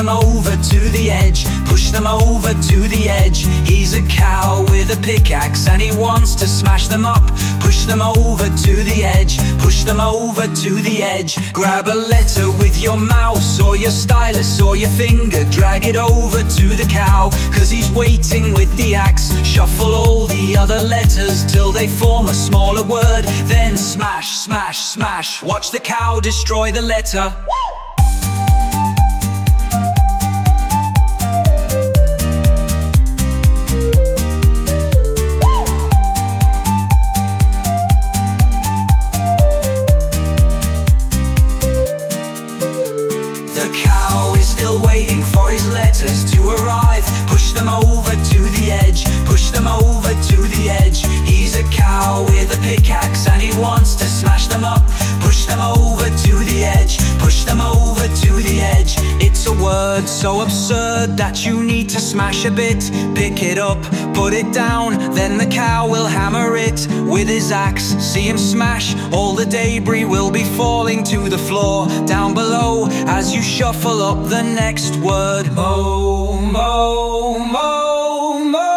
them over to the edge, push them over to the edge. He's a cow with a pickaxe and he wants to smash them up. Push them over to the edge, push them over to the edge. Grab a letter with your mouse or your stylus or your finger, drag it over to the cow, cause he's waiting with the axe. Shuffle all the other letters till they form a smaller word, then smash, smash, smash. Watch the cow destroy the letter. The cow is still waiting for his letters to arrive. Push them over to the edge, push them over to the edge. He's a cow with a pickaxe and he wants to smash them up. Push them over to the edge, push them over to the edge. It's a word so absurd that you need to smash a bit. Pick it up, put it down, then the cow will hammer it with his axe. See him smash, all the debris will be falling to the floor down below as you shuffle up the next word. Mo, mo, mo, mo, mo.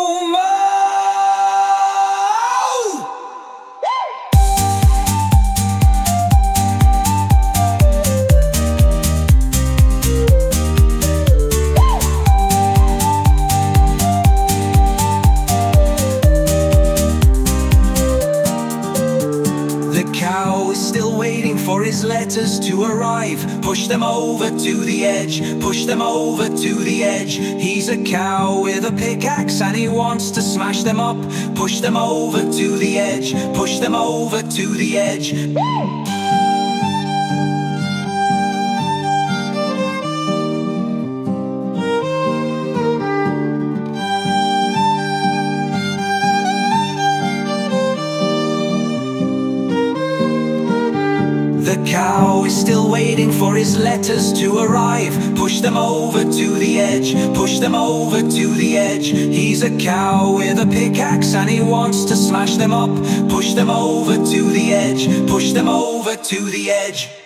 The cow is still waiting for his letters to arrive. Push them over to the edge, push them over to the edge. He's a cow with a pickaxe and he wants to smash them up. Push them over to the edge, push them over to the edge. The cow is still waiting for his letters to arrive. Push them over to the edge, push them over to the edge. He's a cow with a pickaxe and he wants to smash them up. Push them over to the edge, push them over to the edge.